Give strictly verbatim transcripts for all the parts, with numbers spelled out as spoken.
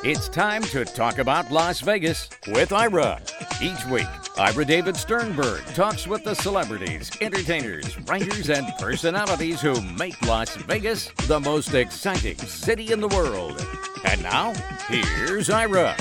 It's time to talk about Las Vegas with Ira. Each week, Ira David Sternberg talks with the celebrities, entertainers, writers, and personalities who make Las Vegas the most exciting city in the world. And now, here's Ira.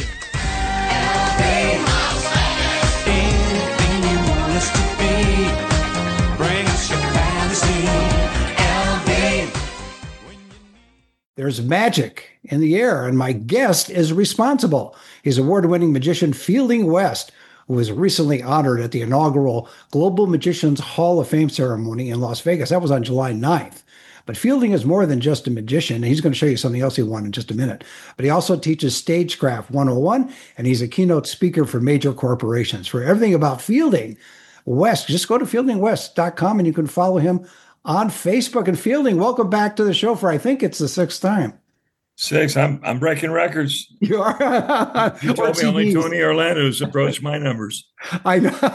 Anything you want us to be, bring us your fantasy, L V. There's magic in the air, and my guest is responsible. He's award-winning magician Fielding West, who was recently honored at the inaugural Global Magicians Hall of Fame ceremony in Las Vegas. That was on July ninth. But Fielding is more than just a magician. And he's going to show you something else he won in just a minute. But he also teaches Stagecraft one oh one, and he's a keynote speaker for major corporations. For everything about Fielding West, just go to fielding west dot com, and you can follow him on Facebook. And Fielding, welcome back to the show for, I think it's the sixth time. Six. I'm I'm breaking records. You are. You told me only Tony Orlando's approached my numbers. I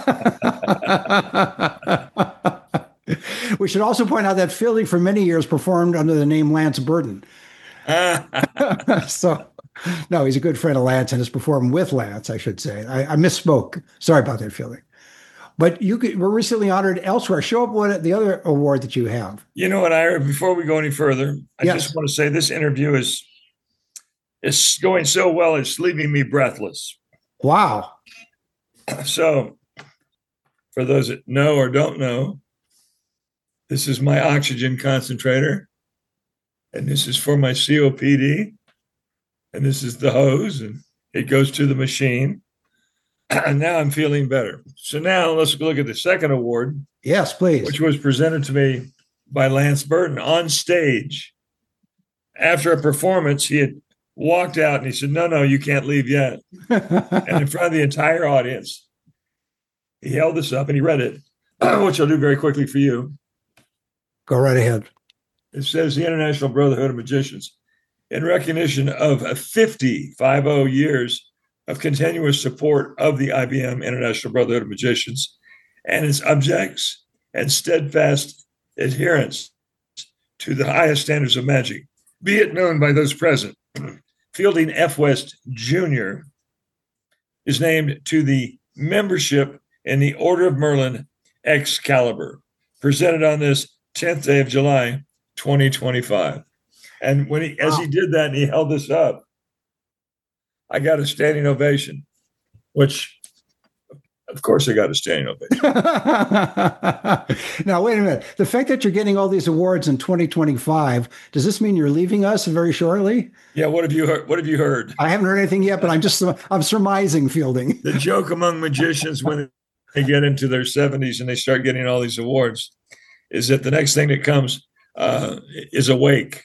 know. We should also point out that Fielding for many years performed under the name Lance Burton. So, no, he's a good friend of Lance and has performed with Lance, I should say. I, I misspoke. Sorry about that, Fielding. But you could, were recently honored elsewhere. Show up what the other award that you have. You know what, Ira, before we go any further, I Yes. just want to say this interview is is going so well, it's leaving me breathless. Wow. So, for those that know or don't know, this is my oxygen concentrator, and this is for my C O P D, and this is the hose, and it goes to the machine. And now I'm feeling better. So now let's look at the second award. Yes, please. Which was presented to me by Lance Burton on stage. After a performance, he had walked out and he said, no, no, you can't leave yet. And in front of the entire audience, he held this up and he read it, which I'll do very quickly for you. Go right ahead. It says the International Brotherhood of Magicians, in recognition of a fifty, fifty years of continuous support of the I B M International Brotherhood of Magicians and its objects and steadfast adherence to the highest standards of magic, be it known by those present. Fielding F. West Junior is named to the membership in the Order of Merlin Excalibur, presented on this tenth day of July, twenty twenty-five. And when he, as he did that and he held this up, I got a standing ovation, which, of course, I got a standing ovation. Now, wait a minute. The fact that you're getting all these awards in twenty twenty-five, does this mean you're leaving us very shortly? Yeah. What have you heard? What have you heard? I haven't heard anything yet, but I'm just I'm surmising, Fielding. The joke among magicians when they get into their seventies and they start getting all these awards is that the next thing that comes uh, is a wake.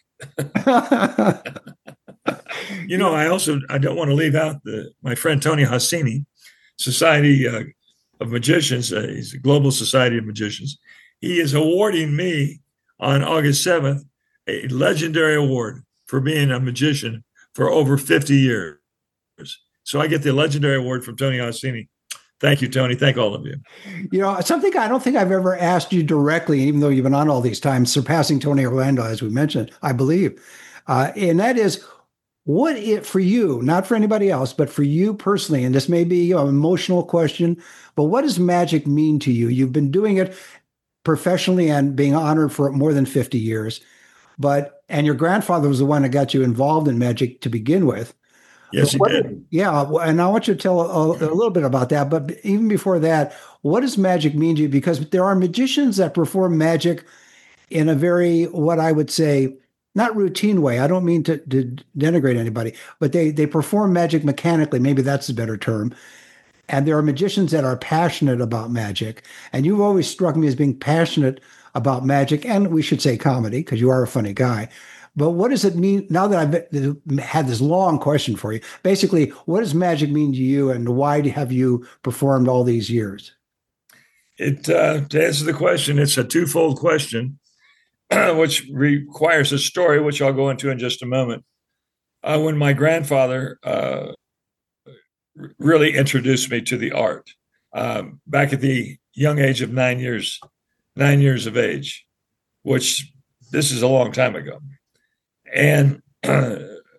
You know, I also I don't want to leave out the my friend Tony Hassini, Society uh, of Magicians. Uh, he's a Global Society of Magicians. He is awarding me on August seventh a legendary award for being a magician for over fifty years. So I get the legendary award from Tony Hassini. Thank you, Tony. Thank all of you. You know, something I don't think I've ever asked you directly, even though you've been on all these times, surpassing Tony Orlando, as we mentioned, I believe. Uh, and that is, what it for you, not for anybody else, but for you personally, and this may be an emotional question, but what does magic mean to you? You've been doing it professionally and being honored for more than fifty years, but, and your grandfather was the one that got you involved in magic to begin with. Yes, he What- did. Yeah, and I want you to tell a, a little bit about that. But even before that, what does magic mean to you? Because there are magicians that perform magic in a very, what I would say, not routine way. I don't mean to, to denigrate anybody, but they they perform magic mechanically. Maybe that's a better term. And there are magicians that are passionate about magic. And you've always struck me as being passionate about magic, and we should say comedy, because you are a funny guy. But what does it mean, now that I've had this long question for you, basically, what does magic mean to you, and why have you performed all these years? It uh, to answer the question, it's a twofold question, which requires a story, which I'll go into in just a moment. Uh, when my grandfather uh, really introduced me to the art, um, back at the young age of nine years, nine years of age, which this is a long time ago. And uh,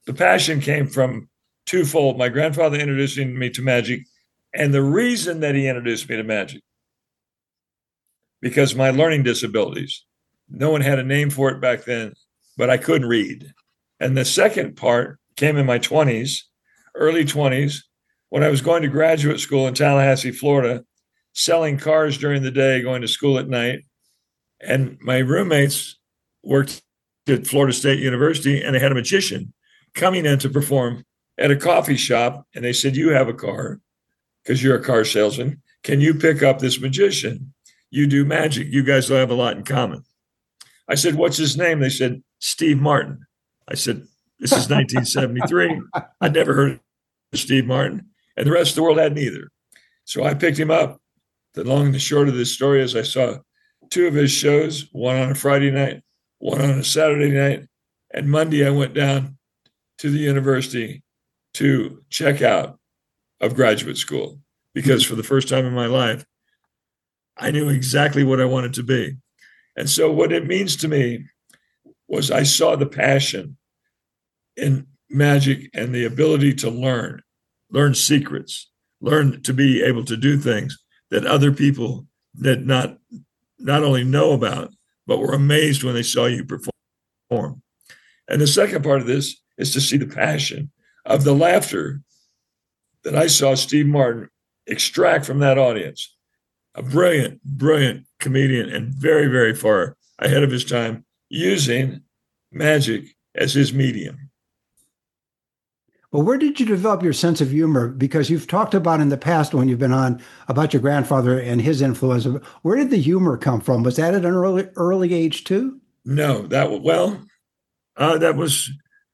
the passion came from twofold. My grandfather introducing me to magic, and the reason that he introduced me to magic, because my learning disabilities. No one had a name for it back then, but I couldn't read. And the second part came in my twenties, early twenties, when I was going to graduate school in Tallahassee, Florida, selling cars during the day, going to school at night. And my roommates worked at Florida State University, and they had a magician coming in to perform at a coffee shop. And they said, you have a car because you're a car salesman. Can you pick up this magician? You do magic. You guys will have a lot in common. I said, what's his name? They said, Steve Martin. I said, this is nineteen seventy-three. I'd never heard of Steve Martin, and the rest of the world hadn't either. So I picked him up. The long and the short of this story is I saw two of his shows, one on a Friday night, one on a Saturday night, and Monday I went down to the university to check out of graduate school because for the first time in my life, I knew exactly what I wanted to be. And so what it means to me was I saw the passion in magic and the ability to learn, learn secrets, learn to be able to do things that other people did not, not only know about, but were amazed when they saw you perform. And the second part of this is to see the passion of the laughter that I saw Steve Martin extract from that audience. A brilliant, brilliant comedian and very, very far ahead of his time, using magic as his medium. Well, where did you develop your sense of humor? Because you've talked about in the past when you've been on about your grandfather and his influence. Where did the humor come from? Was that at an early early age too? No, that was, well, uh, that was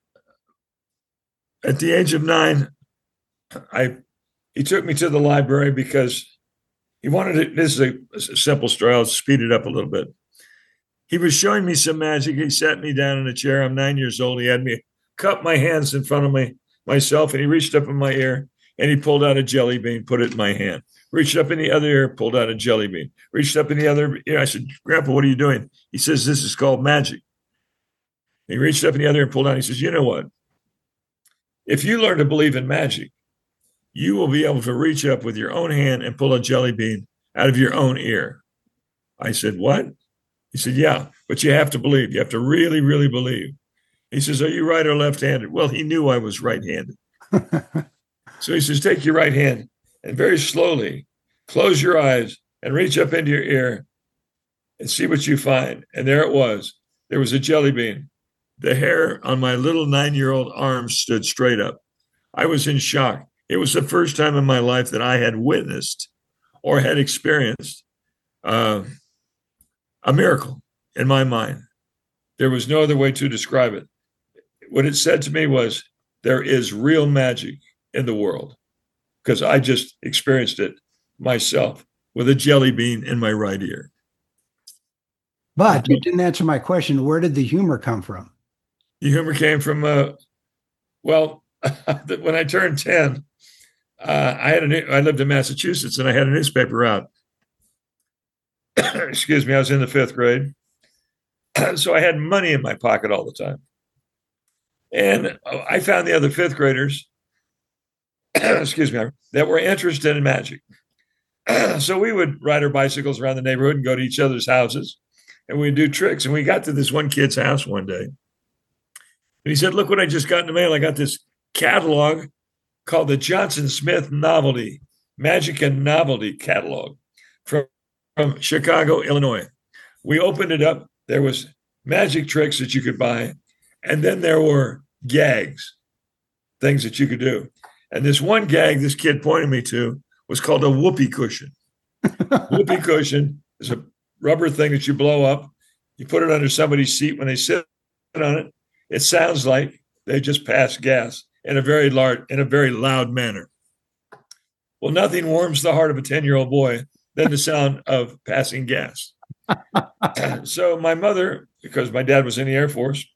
at the age of nine. I he took me to the library because he wanted to. This is a, a simple story. I'll speed it up a little bit. He was showing me some magic. He sat me down in a chair. I'm nine years old. He had me cup my hands in front of me myself, and he reached up in my ear and he pulled out a jelly bean, put it in my hand. Reached up in the other ear, pulled out a jelly bean. Reached up in the other ear. I said, Grandpa, what are you doing? He says, this is called magic. He reached up in the other ear and pulled out. He says, you know what? If you learn to believe in magic, you will be able to reach up with your own hand and pull a jelly bean out of your own ear. I said, what? He said, yeah, but you have to believe. You have to really, really believe. He says, are you right or left-handed? Well, he knew I was right-handed. So he says, take your right hand and very slowly close your eyes and reach up into your ear and see what you find. And there it was. There was a jelly bean. The hair on my little nine-year-old arm stood straight up. I was in shock. It was the first time in my life that I had witnessed or had experienced uh, a miracle in my mind. There was no other way to describe it. What it said to me was, there is real magic in the world, because I just experienced it myself with a jelly bean in my right ear. But you didn't answer my question. Where did the humor come from? The humor came from, uh, well, when I turned ten, uh, I had a, I lived in Massachusetts and I had a newspaper out. Excuse me, I was in the fifth grade. So I had money in my pocket all the time. And I found the other fifth graders, excuse me, that were interested in magic. So we would ride our bicycles around the neighborhood and go to each other's houses, and we'd do tricks. And we got to this one kid's house one day. And he said, look what I just got in the mail. I got this catalog called the Johnson Smith Novelty, Magic and Novelty Catalog from, from Chicago, Illinois. We opened it up. There was magic tricks that you could buy. And then there were gags, things that you could do. And this one gag this kid pointed me to was called a whoopee cushion. Whoopee cushion is a rubber thing that you blow up. You put it under somebody's seat. When they sit on it, it sounds like they just passed gas in a very large, in a very loud manner. Well, nothing warms the heart of a ten-year-old boy than the sound of passing gas. So my mother, because my dad was in the Air Force,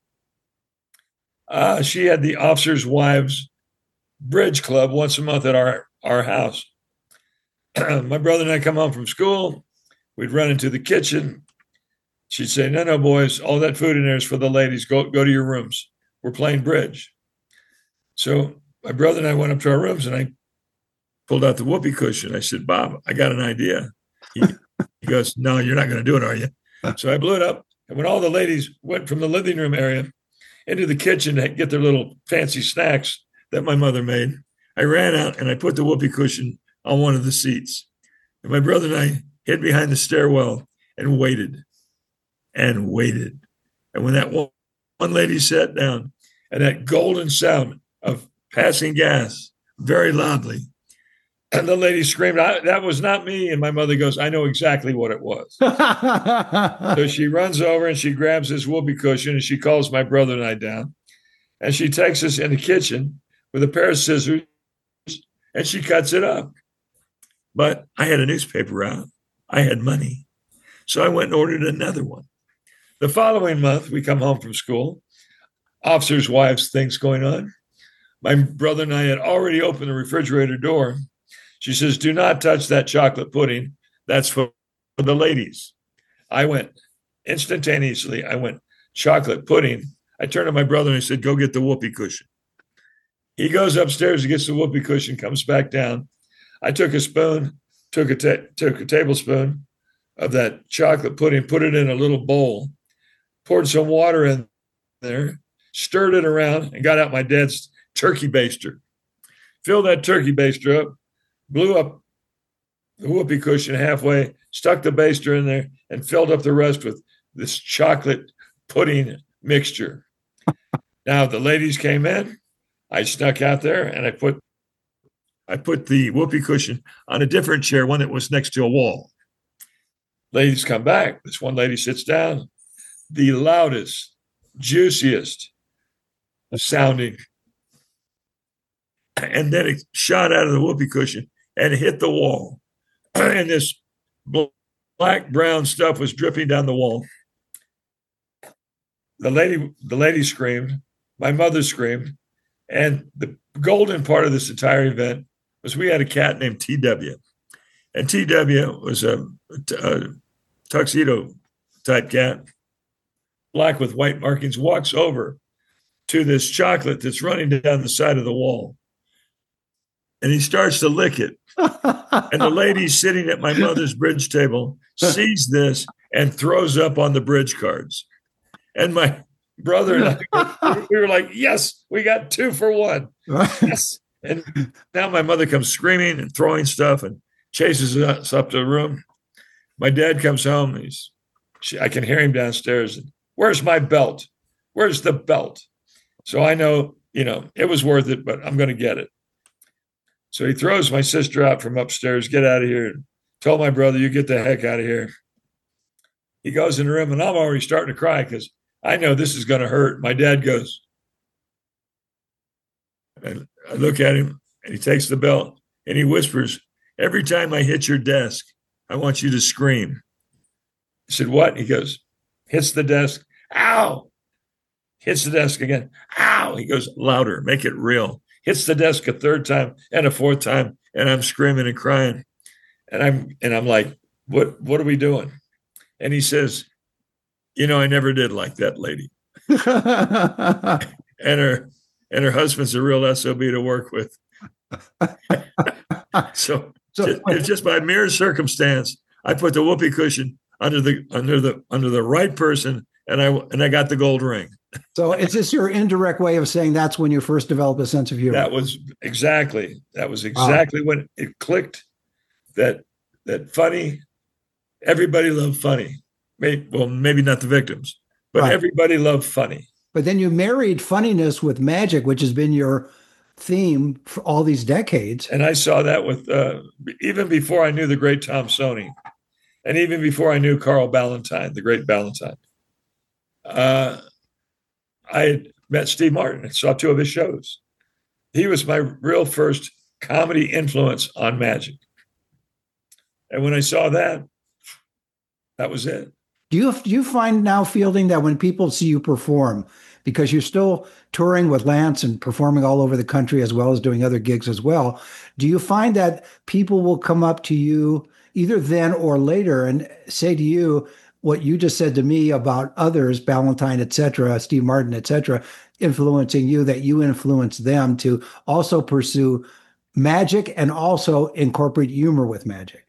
uh, she had the officers' wives bridge club once a month at our, our house. My brother and I come home from school. We'd run into the kitchen. She'd say, no, no, boys, all that food in there is for the ladies. Go, go to your rooms. We're playing bridge. So my brother and I went up to our rooms, and I pulled out the whoopee cushion. I said, Bob, I got an idea. He, he goes, no, you're not going to do it, are you? So I blew it up. And when all the ladies went from the living room area into the kitchen to get their little fancy snacks that my mother made, I ran out and I put the whoopee cushion on one of the seats. And my brother and I hid behind the stairwell and waited and waited. And when that one, one lady sat down, and that golden sound of passing gas very loudly, and the lady screamed, that was not me. And my mother goes, I know exactly what it was. So she runs over and she grabs this whoopee cushion and she calls my brother and I down. And she takes us in the kitchen with a pair of scissors and she cuts it up. But I had a newspaper out. I had money. So I went and ordered another one. The following month, we come home from school. Officers' wives, things going on. My brother and I had already opened the refrigerator door. She says, do not touch that chocolate pudding. That's for the ladies. I went instantaneously. I went, chocolate pudding. I turned to my brother and I said, go get the whoopee cushion. He goes upstairs and gets the whoopee cushion, comes back down. I took a spoon, took a, ta- took a tablespoon of that chocolate pudding, put it in a little bowl, poured some water in there, stirred it around, and got out my dad's turkey baster. Filled that turkey baster up, blew up the whoopee cushion halfway, stuck the baster in there, and filled up the rest with this chocolate pudding mixture. Now the ladies came in. I snuck out there and I put I put the whoopee cushion on a different chair, one that was next to a wall. Ladies come back. This one lady sits down. The loudest, juiciest sounding. And then it shot out of the whoopee cushion and hit the wall. And this black brown stuff was dripping down the wall. The lady, the lady screamed. My mother screamed. And the golden part of this entire event was we had a cat named T W. And T W was a, a tuxedo type cat, black with white markings, walks over to this chocolate that's running down the side of the wall. And he starts to lick it. And the lady sitting at my mother's bridge table sees this and throws up on the bridge cards. And my brother and I, we were like, yes, we got two for one. Yes. And now my mother comes screaming and throwing stuff and chases us up to the room. My dad comes home. He's, she, I can hear him downstairs. And, where's my belt? Where's the belt? So I know, you know, it was worth it, but I'm going to get it. So he throws my sister out from upstairs, get out of here. And tell my brother, you get the heck out of here. He goes in the room and I'm already starting to cry because I know this is going to hurt. My dad goes, and I look at him and he takes the belt and he whispers, every time I hit your desk, I want you to scream. I said, what? He goes, hits the desk. Ow. Hits the desk again. Ow. He goes, louder, make it real. Hits the desk a third time and a fourth time. And I'm screaming and crying. And I'm, and I'm like, what, what are we doing? And he says, you know, I never did like that lady. and her, and her husband's a real S O B to work with. so, so it's just by mere circumstance, I put the whoopee cushion under the, under the, under the right person. And I, and I got the gold ring. So is this your indirect way of saying that's when you first developed a sense of humor? That was exactly, that was exactly wow. when it clicked that, that funny, everybody loved funny. Maybe, well, maybe not the victims, but right. everybody loved funny. But then you married funniness with magic, which has been your theme for all these decades. And I saw that with, uh, even before I knew the great Tom Stoney, and even before I knew Carl Ballantine, the great Ballantine. Uh, I had met Steve Martin and saw two of his shows. He was my real first comedy influence on magic. And when I saw that, that was it. Do you, do you find now, Fielding, that when people see you perform, because you're still touring with Lance and performing all over the country as well as doing other gigs as well, do you find that people will come up to you either then or later and say to you what you just said to me about others, Ballantine, et cetera, Steve Martin, et cetera, influencing you that you influence them to also pursue magic and also incorporate humor with magic?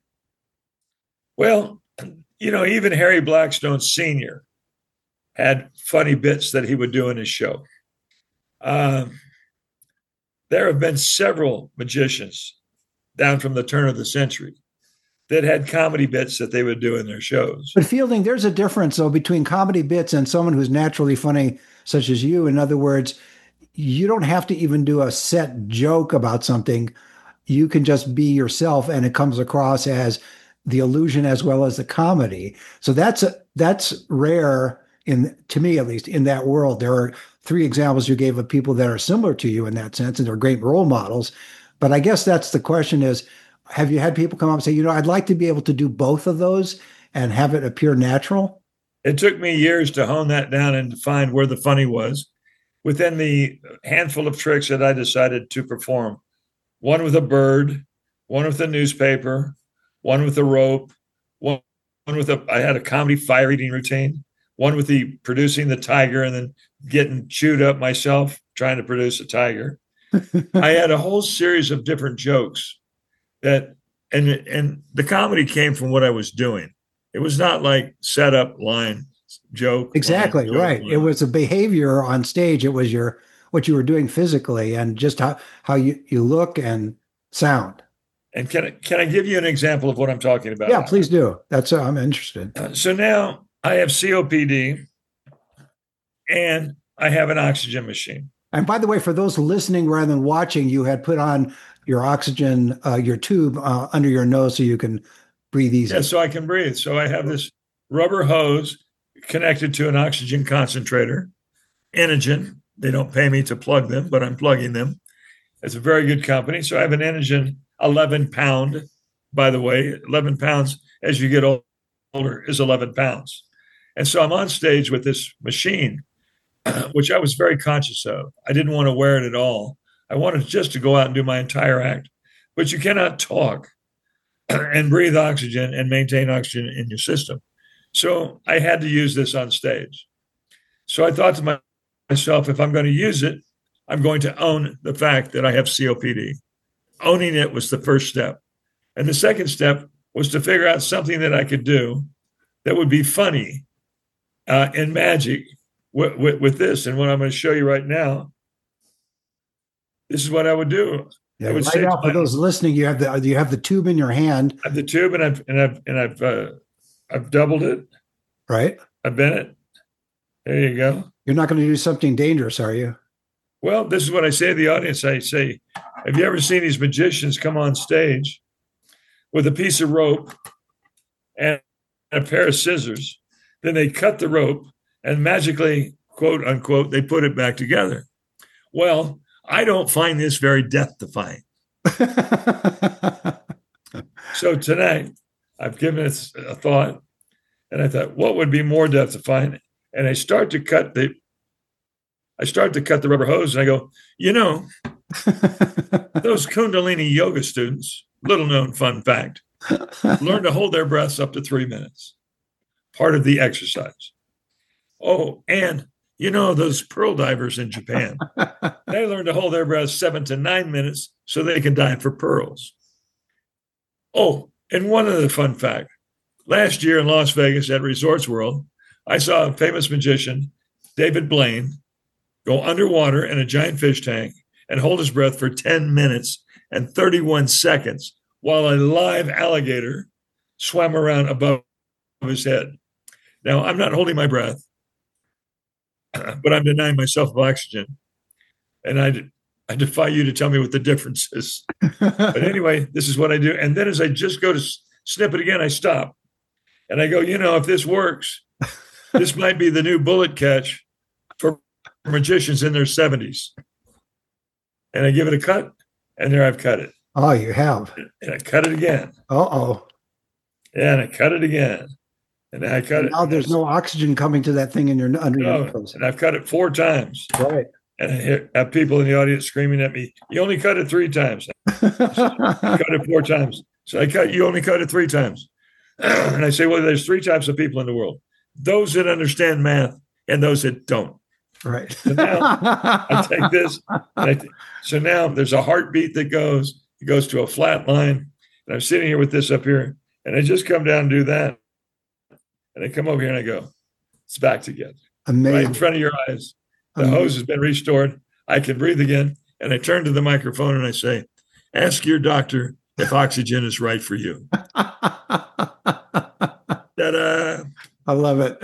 Well, you know, even Harry Blackstone Senior had funny bits that he would do in his show. Um, there have been several magicians down from the turn of the century that had comedy bits that they would do in their shows. But Fielding, there's a difference, though, between comedy bits and someone who's naturally funny, such as you. In other words, you don't have to even do a set joke about something. You can just be yourself, and it comes across as the illusion as well as the comedy. So that's a, that's rare, in to me at least, in that world. There are three examples you gave of people that are similar to you in that sense, and they're great role models. But I guess that's the question is, have you had people come up and say, you know, I'd like to be able to do both of those and have it appear natural? It took me years to hone that down and to find where the funny was within the handful of tricks that I decided to perform. One with a bird, one with a newspaper, one with a rope, one, one with a, I had a comedy fire eating routine, one with the producing the tiger and then getting chewed up myself trying to produce a tiger. I had a whole series of different jokes that, and and the comedy came from what I was doing. It was not like set up line joke. Exactly, line, joke, right. line. It was a behavior on stage. It was your what you were doing physically and just how, how you, you look and sound. And can I, can I give you an example of what I'm talking about? Yeah, please do. That's uh, I'm interested. Uh, so now I have C O P D and I have an oxygen machine. And by the way, for those listening rather than watching, you had put on your oxygen, uh, your tube uh, under your nose so you can breathe easy. Yeah, so I can breathe. So I have this rubber hose connected to an oxygen concentrator, Enogen. They don't pay me to plug them, but I'm plugging them. It's a very good company. So I have an Enogen eleven pound, by the way, eleven pounds as you get older is eleven pounds. And so I'm on stage with this machine, which I was very conscious of. I didn't want to wear it at all. I wanted just to go out and do my entire act. But you cannot talk and breathe oxygen and maintain oxygen in your system. So I had to use this on stage. So I thought to myself, if I'm going to use it, I'm going to own the fact that I have C O P D. Owning it was the first step. And the second step was to figure out something that I could do that would be funny uh, in magic with, with, with this. And what I'm going to show you right now, this is what I would do. Yeah, I would right say now, for my, those listening, you have the you have the tube in your hand. I have the tube, and I've and I've and I've uh, I've doubled it. Right. I've bent it. There you go. You're not going to do something dangerous, are you? Well, this is what I say to the audience. I say, have you ever seen these magicians come on stage with a piece of rope and a pair of scissors? Then they cut the rope and magically, quote unquote, they put it back together. Well, I don't find this very death-defying. So tonight, I've given it a thought, and I thought, what would be more death-defying? And I start to cut the, I start to cut the rubber hose, and I go, you know, those Kundalini yoga students, little known fun fact, learn to hold their breaths up to three minutes. Part of the exercise. Oh, and you know, those pearl divers in Japan, they learn to hold their breath seven to nine minutes so they can dive for pearls. Oh, and one other fun fact. Last year in Las Vegas at Resorts World, I saw a famous magician, David Blaine, go underwater in a giant fish tank and hold his breath for ten minutes and thirty-one seconds while a live alligator swam around above his head. Now, I'm not holding my breath, but I'm denying myself of oxygen. And I, I defy you to tell me what the difference is. But anyway, this is what I do. And then as I just go to snip it again, I stop. And I go, you know, if this works, this might be the new bullet catch for magicians in their seventies. And I give it a cut, and there I've cut it. Oh, you have. And I cut it again. Uh-oh. Yeah, and I cut it again. And I cut it. Now there's no oxygen coming to that thing in your under No, your nose. and I've cut it four times. Right. And I hear, have people in the audience screaming at me, you only cut it three times. I cut it four times. So I cut, you only cut it three times. And I say, well, there's three types of people in the world. Those that understand math and those that don't. Right. So now I take this. I t- so now there's a heartbeat that goes. It goes to a flat line. And I'm sitting here with this up here. And I just come down and do that. And I come over here and I go, it's back together. Amazing. Right in front of your eyes. The Amazing. hose has been restored. I can breathe again. And I turn to the microphone and I say, ask your doctor if oxygen is right for you. Ta-da. I love it.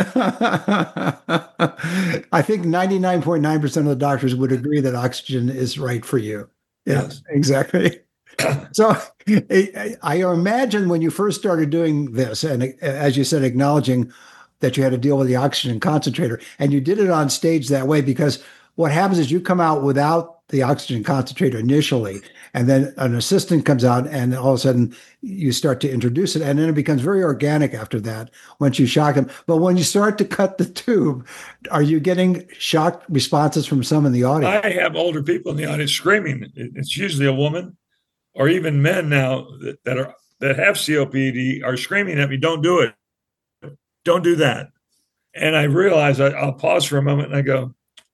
I think ninety-nine point nine percent of the doctors would agree that oxygen is right for you. Yeah, Yes. exactly. So I, I imagine when you first started doing this, and as you said, acknowledging that you had to deal with the oxygen concentrator, and you did it on stage that way, because what happens is you come out without the oxygen concentrator initially, and then an assistant comes out, and all of a sudden you start to introduce it, and then it becomes very organic after that once you shock them. But when you start to cut the tube, are you getting shocked responses from some in the audience? I have older people in the audience screaming. It's usually a woman or even men now that, that are that have C O P D are screaming at me, don't do it. Don't do that. And I realize I, I'll pause for a moment and I go,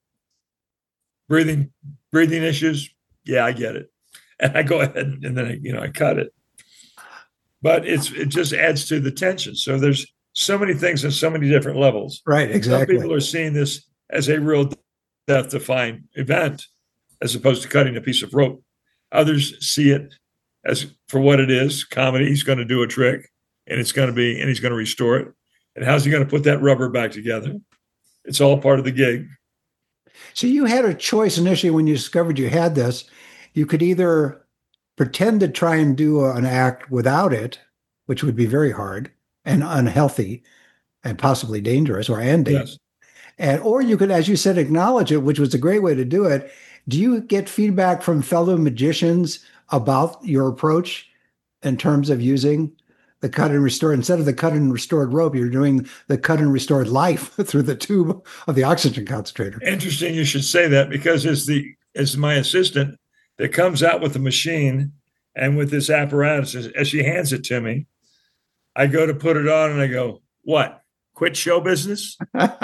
breathing, breathing issues. Yeah, I get it. And I go ahead and then I, you know, I cut it. But it's it just adds to the tension. So there's so many things on so many different levels. Right, exactly. Some people are seeing this as a real death-defying event, as opposed to cutting a piece of rope. Others see it as for what it is, comedy. He's going to do a trick, and it's going to be, and he's going to restore it. And how's he going to put that rubber back together? It's all part of the gig. So you had a choice initially when you discovered you had this. You could either pretend to try and do an act without it, which would be very hard and unhealthy and possibly dangerous or and dangerous. Yes. And or you could, as you said, acknowledge it, which was a great way to do it. Do you get feedback from fellow magicians about your approach in terms of using the cut and restored? Instead of the cut and restored rope, you're doing the cut and restored life through the tube of the oxygen concentrator. Interesting you should say that, because as the as my assistant that comes out with the machine and with this apparatus, as, as she hands it to me, I go to put it on and I go, what? Quit show business?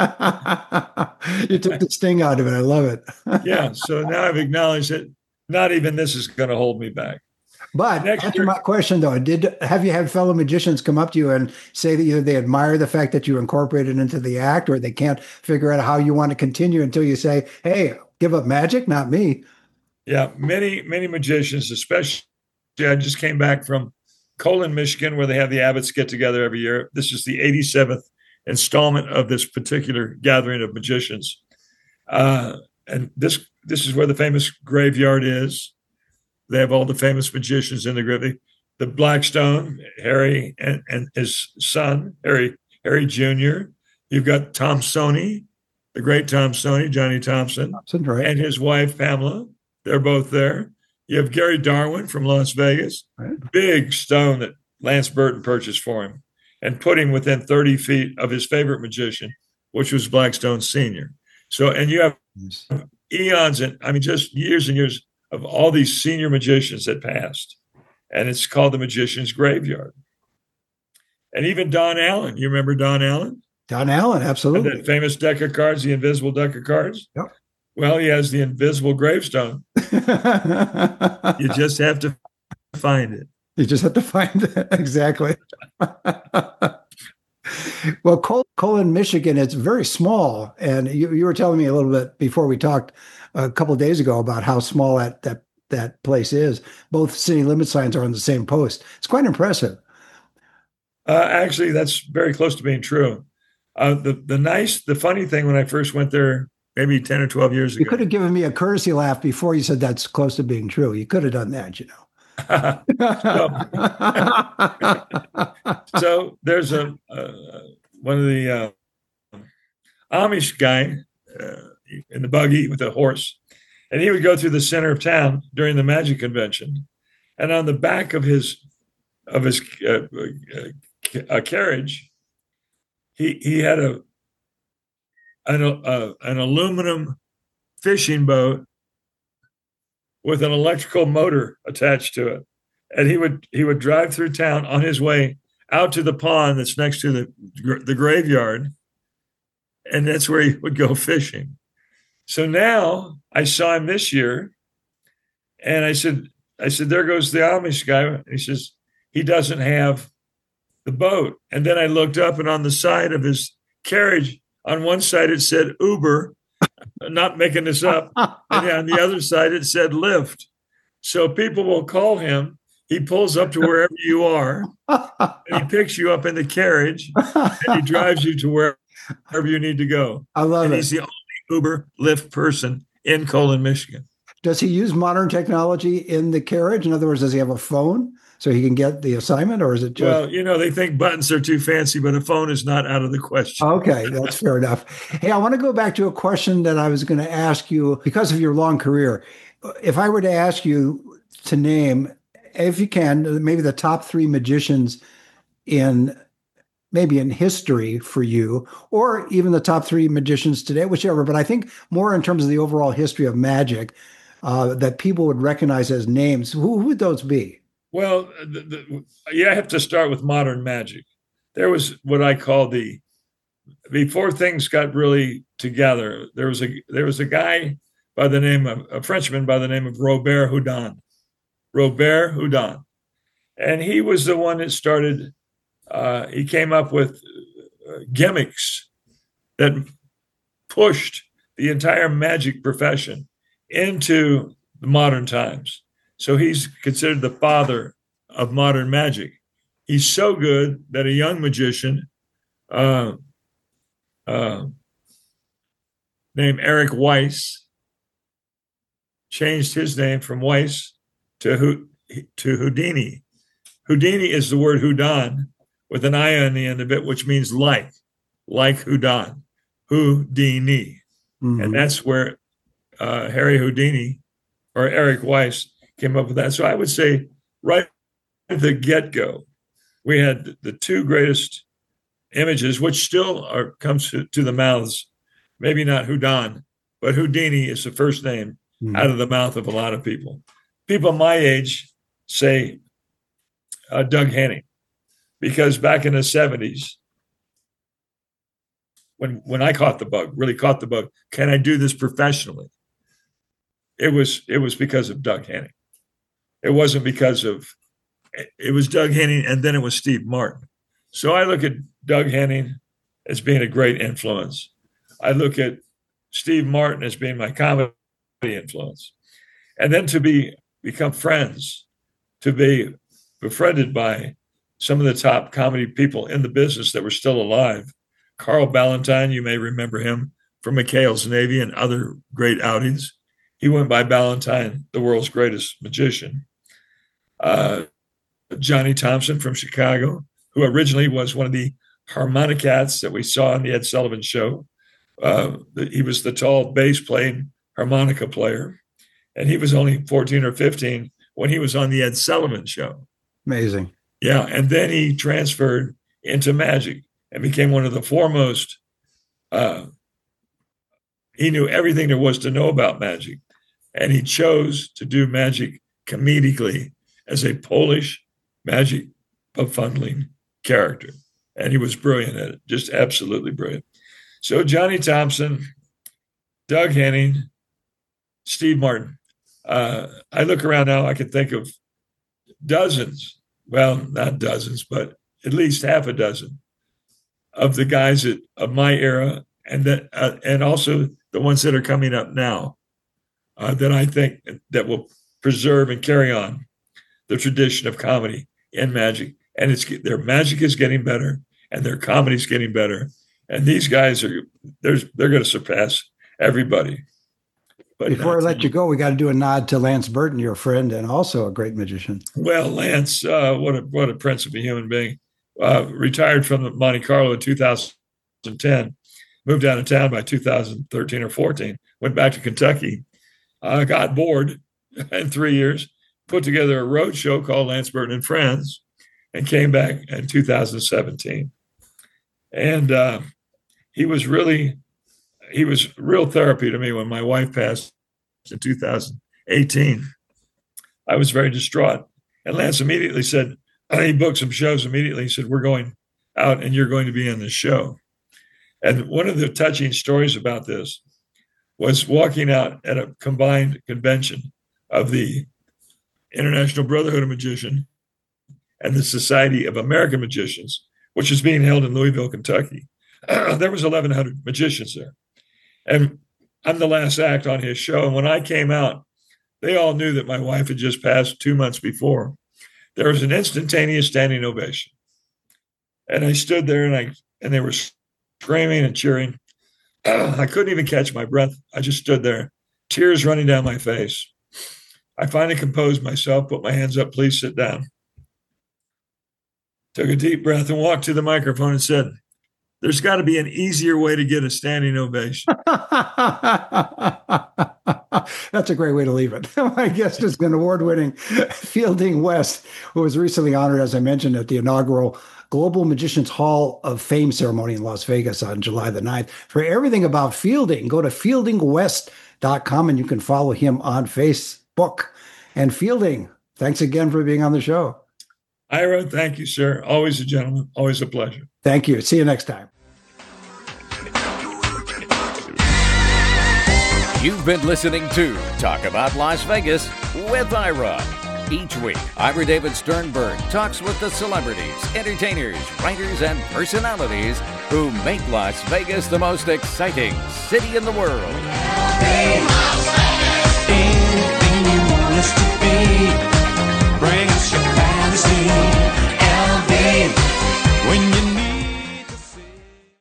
You took the sting out of it. I love it. Yeah. So now I've acknowledged that not even this is going to hold me back. But Next answer year- my question though, did have you had fellow magicians come up to you and say that either they admire the fact that you incorporated into the act, or they can't figure out how you want to continue until you say, hey, give up magic, not me? Yeah, many, many magicians, especially, I just came back from Colon, Michigan, where they have the Abbots get together every year. This is the eighty-seventh installment of this particular gathering of magicians. Uh, and this this is where the famous graveyard is. They have all the famous magicians in the graveyard. The Blackstone, Harry and, and his son, Harry, Harry Junior You've got Tom Stoney, the great Tom Stoney, Johnny Thompson, Thompson, right? and his wife, Pamela. They're both there. You have Gary Darwin from Las Vegas, Right. big stone that Lance Burton purchased for him and put him within thirty feet of his favorite magician, which was Blackstone Senior. So, and you have Yes. eons and I mean, just years and years of all these senior magicians that passed. And it's called the Magician's Graveyard. And even Don Allen, you remember Don Allen? Don Allen, And absolutely. that famous deck of cards, the invisible deck of cards? Yep. Well, he has the invisible gravestone. You just have to find it. You just have to find it. Exactly. Well, Col- Colon, Michigan, it's very small. And you, you were telling me a little bit before we talked a couple of days ago about how small that, that, that place is. Both city limit signs are on the same post. It's quite impressive. Uh, actually, that's very close to being true. Uh, the the nice, the funny thing when I first went there, maybe ten or twelve years You ago. could have given me a courtesy laugh before you said that's close to being true. You could have done that, you know. So there's a uh, one of the uh, Amish guy uh, in the buggy with a horse, and he would go through the center of town during the Magic Convention, and on the back of his of his uh, uh, uh, carriage, he he had a an uh, an aluminum fishing boat with an electrical motor attached to it, and he would he would drive through town on his way out to the pond that's next to the the graveyard, and that's where he would go fishing. So now I saw him this year, and I said, I said, there goes the Amish guy. And he says, he doesn't have the boat. And then I looked up, and on the side of his carriage, on one side it said Uber, not making this up, and on the other side it said Lyft. So people will call him. He pulls up to wherever you are, and he picks you up in the carriage, and he drives you to wherever you need to go. I love and it. He's the only Uber Lyft person in Colon, Michigan. Does he use modern technology in the carriage? In other words, does he have a phone so he can get the assignment, or is it just... Well, you know, they think buttons are too fancy, but a phone is not out of the question. Okay, that's fair enough. Hey, I want to go back to a question that I was going to ask you because of your long career. If I were to ask you to name, if you can, maybe the top three magicians in maybe in history for you, or even the top three magicians today, whichever, but I think more in terms of the overall history of magic uh, that people would recognize as names, who, who would those be? Well, the, the, yeah, I have to start with modern magic. There was what I call the, before things got really together, there was a there was a guy by the name of, a Frenchman by the name of Robert Houdin. Robert Houdin. And he was the one that started, uh, he came up with uh, gimmicks that pushed the entire magic profession into the modern times. So he's considered the father of modern magic. He's so good that a young magician uh, uh, named Eric Weiss changed his name from Weiss to to Houdini. Houdini is the word Houdin with an I on the end of it, which means like, like Houdin, Houdini. Mm-hmm. And that's where uh, Harry Houdini or Eric Weiss came up with that. So I would say right at the get-go, we had the two greatest images, which still are comes to, to the mouths, maybe not Houdin, but Houdini is the first name mm-hmm. out of the mouth of a lot of people. People my age say uh, Doug Henning, because back in the seventies, when when I caught the bug, really caught the bug, can I do this professionally? It was it was because of Doug Henning. It wasn't because of, it was Doug Henning, and then it was Steve Martin. So I look at Doug Henning as being a great influence. I look at Steve Martin as being my comedy influence. And then to be become friends, to be befriended by some of the top comedy people in the business that were still alive. Carl Ballantine, you may remember him from McHale's Navy and other great outings. He went by Ballantine, the world's greatest magician. Uh, Johnny Thompson from Chicago, who originally was one of the harmonicats that we saw on the Ed Sullivan Show. Uh, he was the tall bass playing harmonica player. And he was only fourteen or fifteen when he was on the Ed Sullivan Show. Amazing. Yeah. And then he transferred into magic and became one of the foremost. Uh, he knew everything there was to know about magic. And he chose to do magic comedically as a Polish magic befuddling character. And he was brilliant at it, just absolutely brilliant. So Johnny Thompson, Doug Henning, Steve Martin. Uh, I look around now, I can think of dozens, well, not dozens, but at least half a dozen of the guys that, of my era, and that, uh, and also the ones that are coming up now uh, that I think that will preserve and carry on the tradition of comedy and magic. And it's their magic is getting better, and their comedy is getting better. And these guys are they're they're going to surpass everybody. But before I let you go, we got to do a nod to Lance Burton, your friend, and also a great magician. Well, Lance, uh, what a what a prince of a human being. Uh, retired from Monte Carlo in two thousand ten, moved out of town by two thousand thirteen or fourteen, went back to Kentucky, uh, got bored in three years, put together a road show called Lance Burton and Friends, and came back in two thousand seventeen. And uh, he was really, he was real therapy to me when my wife passed in two thousand eighteen. I was very distraught. And Lance immediately said, he booked some shows immediately. He said, we're going out and you're going to be in this show. And one of the touching stories about this, was walking out at a combined convention of the International Brotherhood of Magicians and the Society of American Magicians, which is being held in Louisville, Kentucky. There was eleven hundred magicians there. And I'm the last act on his show. And when I came out, they all knew that my wife had just passed two months before. There was an instantaneous standing ovation. And I stood there and I and they were screaming and cheering. I couldn't even catch my breath. I just stood there, tears running down my face. I finally composed myself, put my hands up, please sit down. Took a deep breath and walked to the microphone and said, there's got to be an easier way to get a standing ovation. That's a great way to leave it. My guest has been award-winning Fielding West, who was recently honored, as I mentioned, at the inaugural Global Magicians Hall of Fame ceremony in Las Vegas on July the ninth. For everything about Fielding, go to fielding west dot com and you can follow him on Facebook. And Fielding, thanks again for being on the show. Ira, thank you, sir. Always a gentleman. Always a pleasure. Thank you. See you next time. You've been listening to Talk About Las Vegas with Ira. Each week, Ira David Sternberg talks with the celebrities, entertainers, writers, and personalities who make Las Vegas the most exciting city in the world. Hey,